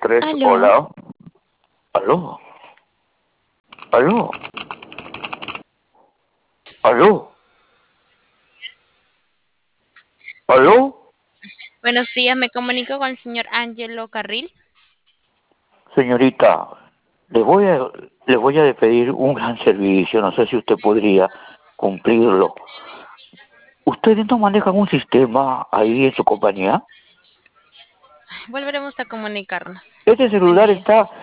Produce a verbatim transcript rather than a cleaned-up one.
tres, ¿Aló? hola. ¿Aló? ¿Aló? ¿Aló? ¿Aló? Buenos días, me comunico con el señor Ángelo Carril. Señorita, le voy a, le voy a pedir un gran servicio, no sé si usted podría cumplirlo. ¿Ustedes no manejan un sistema ahí en su compañía? Volveremos a comunicarnos. Este Buen celular día. está